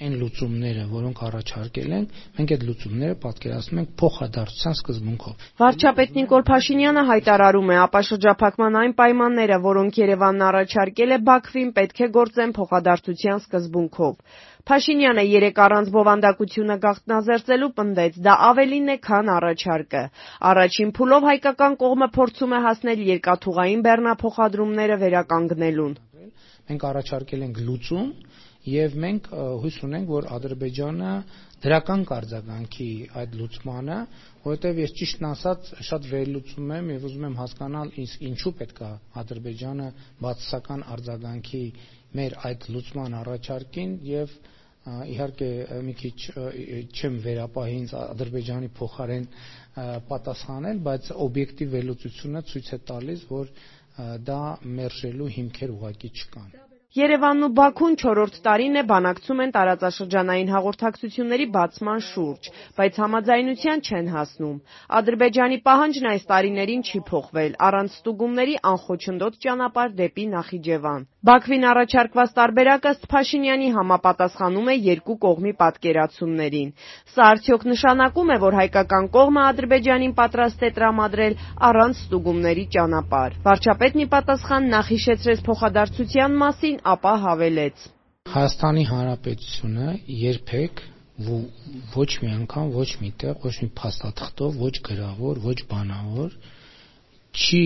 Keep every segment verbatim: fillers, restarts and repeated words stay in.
այն լուծումները, որոնք առաջարկել ենք, մենք այդ լուծումները պատկերացնում ենք փոխադարձության սկզբունքով։ Վարչապետ Նիկոլ Փաշինյանը հայտարարում է, ապաշրջափակման այն պայմանները, որոնք Երևանն առաջարկել է Բաքվին, պետք է գործեն փոխադարձության սկզբունքով։ Փաշինյանը երեկ առանց բովանդակությունը գաղտնազերծելու պնդեց, դա ավելին է, քան առաջարկը։ Առաջին փուլով հայկական կողմը փորձում է հասնել երկաթուղային բեռնափոխադրումները վերականգնելուն։ Մենք առաջարկել ենք լուծում եւ մենք հույս ունենք, որ Ադրբեջանը դրական կարձագանքի այդ լուծմանը, որովհետեւ ես ճիշտն ասած շատ վերլուծում եմ եւ ուզում եմ հասկանալ ինչու պետք է Ադրբեջանը բացասական արձագանքի մեր այդ լուծման առաջարկին եւ իհարկե մի քիչ չեմ վերապահի ինձ Ադրբեջանի փոխարեն պատասխանել, բայց օբյեկտիվ վերլուծությունը ցույց է տալիս, որ դա մերժելու հիմքեր ուղղակի չկան։ Երևանն ու Բաքուն չորրորդ տարին է բանակցում են տարածաշրջանային հաղորդակցությունների բացման շուրջ, բայց համաձայնության չեն հասնում։ Ադրբեջանի պահանջն այս տարիներին չի փոխվել, առանց ստուգումների անխոչնդոտ ճանապարհ դեպի Նախիջևան։ Բաքվին առաջարկված տարբերակը ըստ Փաշինյանի համապատասխանում է երկու կողմի պատկերացումներին։ Սա արդյոք նշանակում է, որ հայկական կողմը Ադրբեջանին պատրաստ է տրամադրել առանց ստուգումների ճանապարհ։ Վարչապետն ի պատասխան նախ փոխադարձության մասին, ապա հավելեց. Հայաստանի Հանրապետությունը երբեք ոչ մի անգամ, ոչ մի տեղ, ոչ մի փաստաթղթով, ոչ գրավոր, ոչ բանավոր չի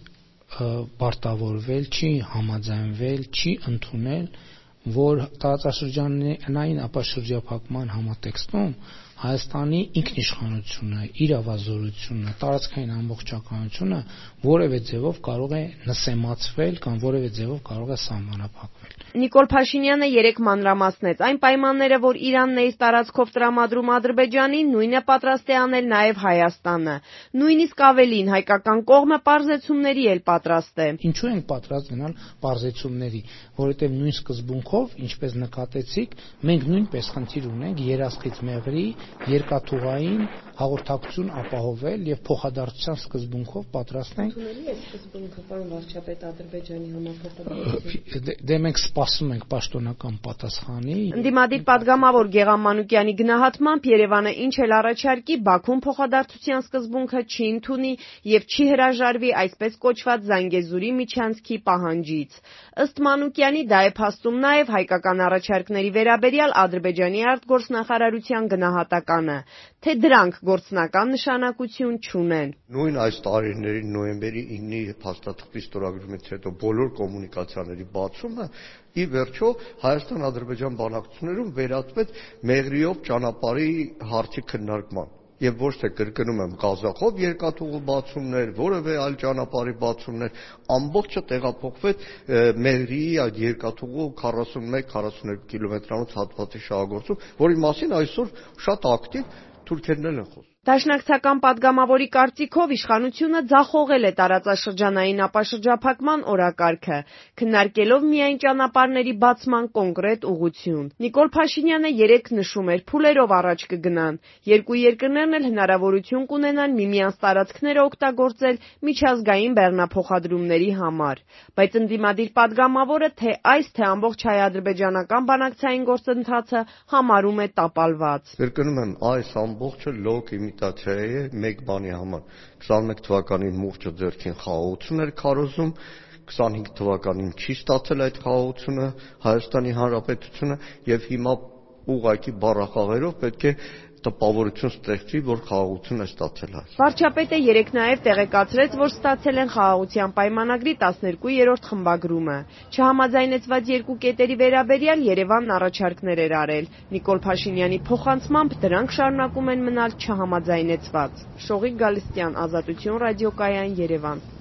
պարտավորվել, չի համաձայնվել, չի ընդունել, որ տարածաշրջանային ապաշրջափակման համատեքստում Հայաստանի ինքնիշխանությունը, իրավազորությունը, տարածքային ամբողջականությունը որևէ ձևով կարող է նսեմացվել կամ որևէ ձևով կարող է սահմանափակվել։ Նիկոլ Փաշինյանը երեկ մանրամասնեց այն պայմանները, որ Իրանն է իր տարածքով տրամադրում Ադրբեջանին, նույնը պատրաստ է անել նաև Հայաստանը։ Նույնիսկ ավելին, հայկական կողմը պարզեցումների էլ պատրաստ է։ Ինչու ենք պատրաստ գնալ պարզեցումների, որովհետև նույն սկզբունքով, ինչպես նկատեցիք, մենք նույնպես խնդիր ունենք երասխից մեղրի երկաթուղային հաղորդակցություն ապահովել եւ փոխադարձության սկզբունքով պատրաստ ենք։ Ընդունելի է սկզբունքը, պարոն վարչապետ, Ադրբեջանի համապատասխանատվություն։ Դե մենք սպասում ենք պաշտոնական պատասխանի։ Ընդդիմադիր падգամավոր Գեղամ Մանուկյանի գնահատմամբ Երևանը ինչ էլ առաջարկի, Բաքուն փոխադարձության սկզբունքը չի ընդունի եւ չի հրաժարվի այսպես կոչված Զանգեզուրի միջանցքի պահանջից։ Ըստ Մանուկյանի դա է փաստում նաեւ հայկական առաջարկների վերաբերյալ Ադրբեջանի արտգործնախարարության գնահատականը, թե դրանք գործնական նշանակություն չունեն։ Նույն այս տարիների նոյեմբերի իննի փաստաթղթի ստորագրումից հետո բոլոր կոմունիկացիաների բացումը ի վերջո Հայաստան-Ադրբեջան բանակցություններում վերածվեց մեղրիով ճանապարհի հարցի քննարկման։ Եվ ոչ թե կրկնում եմ Ղազախով երկաթուղու բացումներ, որևէ այլ ճանապարհի բացումներ, ամբողջը տեղափոխվեց մեղրիի այդ երկաթուղու քառասունմեկ քառասուներկու կիլոմետրանոց հատվածի շահագործում, որի մասին այսօր շատ ակտիվ թուրքերն են խոսում։ Դաշնակցական падգամավորի կարծիքով իշխանությունը ձախողել է տարածաշրջանային ապաշրջափակման օրակարգը, քննարկելով միայն ճանապարհների բացման կոնկրետ ուղղություն։ Նիկոլ Փաշինյանը երեկ նշում էր, փուլերով առաջ կգնան։ Երկու երկրներն էլ հնարավորություն կունենան միմյանց տարածքները օգտագործել միջազգային բեռնափոխադրումների համար։ Բայց ընդդիմադիր падգամավորը թե այս, թե ամբողջ հայ-ադրբեջանական բանակցային գործընթացը համարում է տապալված։ Կրկնում եմ, այս ամբողջը լոկ իմիտացիա է մեկ բանի համար։ քսանմեկ թվականին մուրճը ձեռքին խաղաղություն էր քարոզում, քսանհինգ թվականին չի ստացել այդ խաղաղությունը Հայաստանի Հանրապետությունը եւ հիմա ուղղակի բառախաղերով պետք է տպավորություն ստեղծի, որ խաղաղություն է ստացել հայ։ Վարչապետը երեկ նաև տեղեկացրեց, որ ստացել են խաղաղության պայմանագրի տասներկուերորդ խմբագրումը։ Չհամաձայնեցված երկու կետերի վերաբերյալ Երևանն առաջարկներ էր արել։ Նիկոլ Փաշինյանի փոխանցմամբ դրանք շարունակում են մնալ չհամաձայնեցված։ Շողիկ Գալստյան, Ազատություն ռադիոկայան, Երևան։